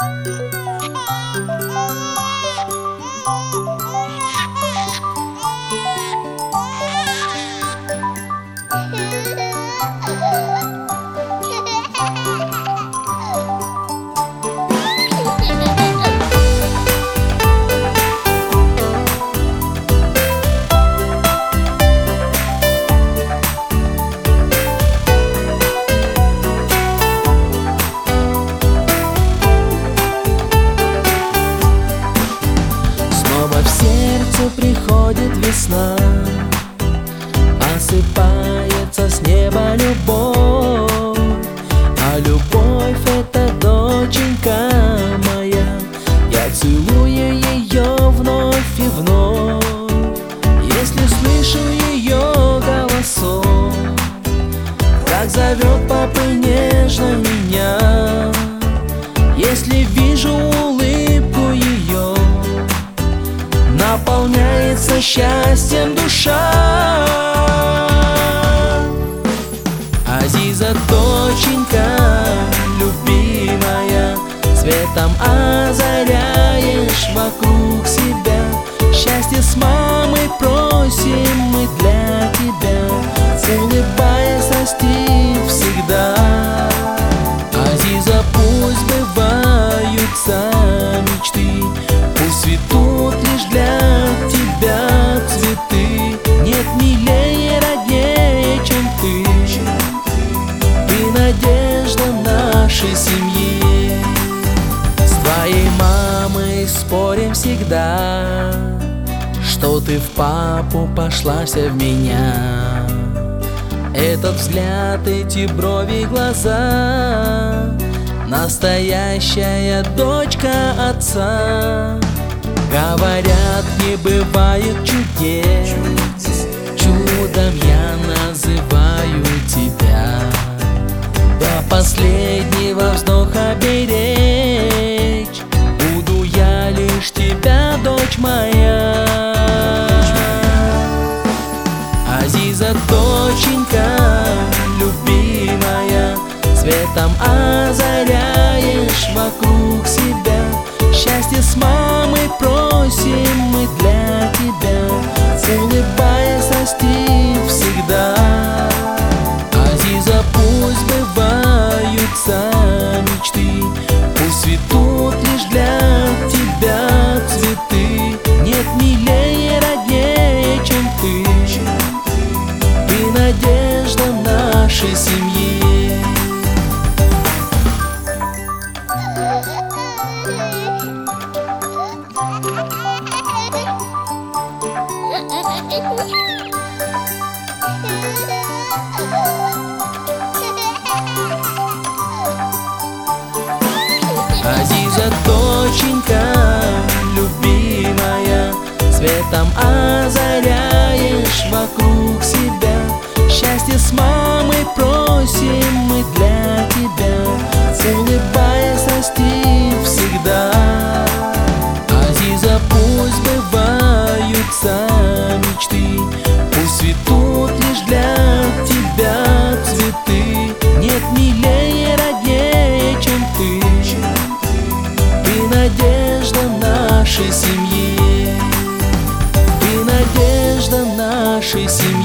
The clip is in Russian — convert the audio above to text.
Приходит весна, осыпается с неба любовь. А любовь — это доченька моя, я целую ее вновь и вновь. Если слышу ее голосок, как зовет папа нежно меня, если вижу улыбку ее, наполняется счастьем душа. Азиза, доченька любимая, светом озаряешь вокруг себя. Счастье с мамой просим мы для тебя, улыбаясь, расти всегда. Азиза, пусть сбываются мечты, пусть цветут лишь для тебя цветы. Нет милее, роднее, чем ты. Ты надежда нашей семьи. С твоей мамой спорим всегда, что ты в папу пошла вся в меня. Этот взгляд, эти брови, глаза, настоящая дочка отца. Говорят, не бывает чудес, чудом я называю тебя. До последнего вздоха беречь буду я лишь тебя, дочь моя. Азиза, доченька любимая, светом озаряешь вокруг себя. Счастье с мамой просим мы для тебя, улыбаясь, расти всегда. Азиза, пусть сбываются мечты, пусть цветут лишь для тебя цветы. Нет милее, роднее, чем ты. Ты надежда нашей семьи. Азиза, доченька любимая, светом озаряешь вокруг себя. Счастье с мамой просим мы для тебя, улыбаясь, расти всегда. Азиза, пусть сбываются мечты, пусть цветут лишь для тебя цветы. Нет милее, роднее, чем ты. Ты надежда нашей семьи. Ты надежда нашей семьи.